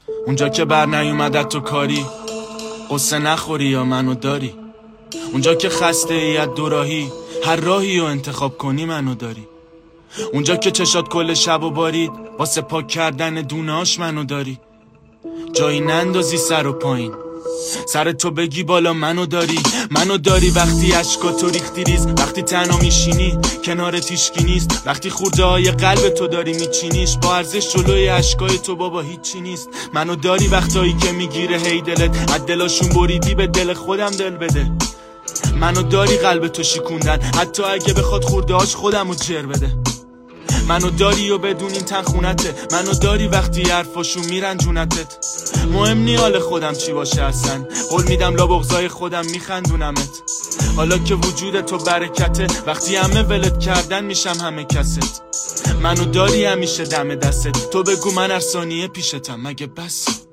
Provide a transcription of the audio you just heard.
اونجا که بر نیومدت تو کاری، قصه نخوری یا منو داری. اونجا که خسته ایت دوراهی، هر راهی رو انتخاب کنی منو داری. اونجا که چشات کل شب و بارید، واسه پاک کردن دونهاش منو داری. جایی نندازی سر و پایین، سر تو بگی بالا منو داری. منو داری وقتی اشکاتو ریختی ریز، وقتی تنها میشینی کنار تیشکی نیست، وقتی خورده های قلب تو داری میچینیش، با ارزش جلوی اشکای تو بابا هیچی نیست. منو داری وقتایی که میگیره هی دلت، از دلاشون بریدی به دل خودم دل بده. منو داری قلب تو شکوندن، حتی اگه بخواد خورده هاش خودمو جر بده. منو داری و بدون این تن خونته، منو داری وقتی حرفاشون میرن جونتت. مهم نی حال خودم چی باشه اصلا، قول میدم لا بغضای خودم میخندونمت. حالا که وجود تو برکته، وقتی همه ولت کردن میشم همه کست. منو داری همیشه دم دستت، تو بگو من هر ثانیه پیشتم مگه بس؟